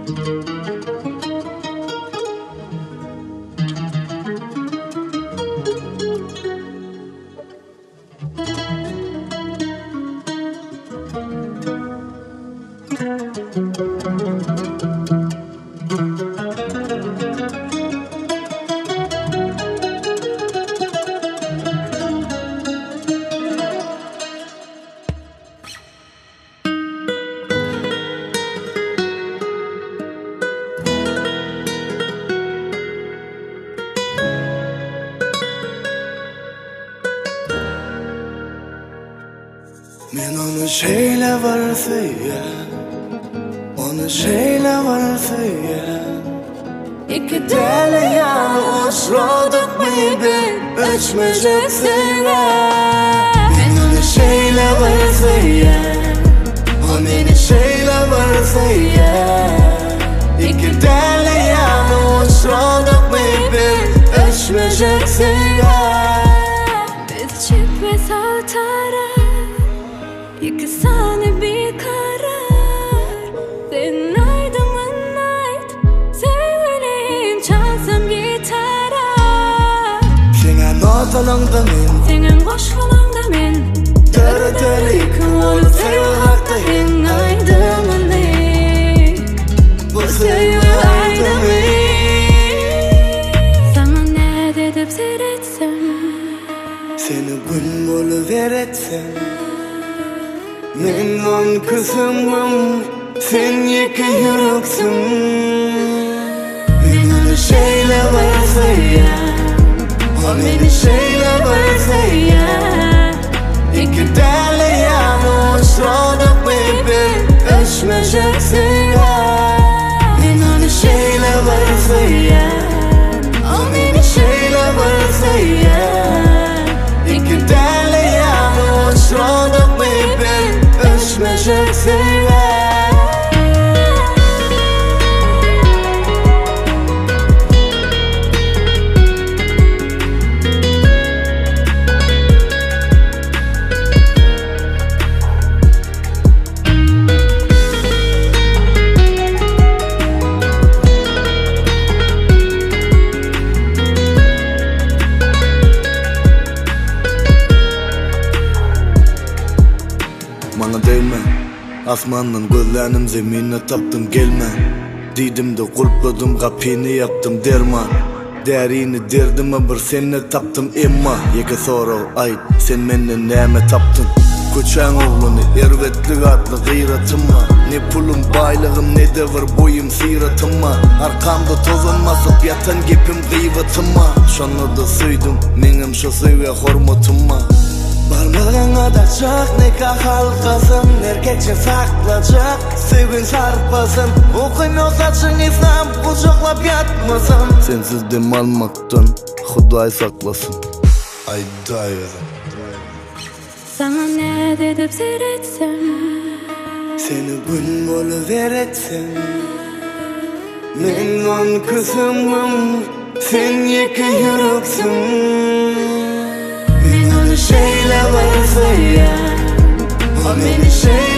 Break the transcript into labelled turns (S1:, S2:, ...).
S1: Men onu şeyle var söyle, onu şeyle var söyle. İki deli yanı uçradık mıydı, öçmeyecek söyle. Men onu şeyle var söyle, o beni şeyle var söyle. İki deli yanı uçradık mıydı, öçmeyecek söyle.
S2: Biz çift ve saltara İki saniye bir karar. Senin aydınlığın ait sevgiliyim, çalsam gitara.
S1: Senin notalığında men,
S2: Senin boşluğunda men.
S1: Dördelik olup sevhakta en aydınlığın. Bu sevgi aydınlığın.
S2: Sana ne dedip seyretsem,
S1: Seni gün boluveretsem, men on kızımım, sen yeke yüreksün. Men onu şeyle varsa ya, o beni şeyle varsa ya. İki deli yanı uçradık baby, öçmeyeceksin ya. Men onu şeyle varsa ya, o beni şeyle varsa ya. İki deli yanı uçradık baby, öçmeyeceksin ya. Bana değme, asmandan gözlerim zemine taptım gelme. Didim de kulpladım, kapını yaptım derman. Derini derdime bir seni taptım emma. Yeke soru ayt, sen menden neme taptın? Koçan oğlunu, ervetlik adlı gıyratım var. Ne pulum baylığım, ne de var boyum siratım var. Arkamda tozanmasıp yatan gepim gıyvatım var. Şonu da süydüm, menim şu süve hormatum var. Barmağına da çok nikah halkasın, erkekçe saklacak, sevgin sarpasın. Okuyun o saçın İslam, kucaklap yatmasın. Sensiz dem almaktan Huday saklasın. Ay dayı.
S2: sana ne dedip seyretsem,
S1: Seni gün boluveretsem, men on kızımım, sen yeke yüreksün. Men onu şeyle varsa ya, o beni şeyle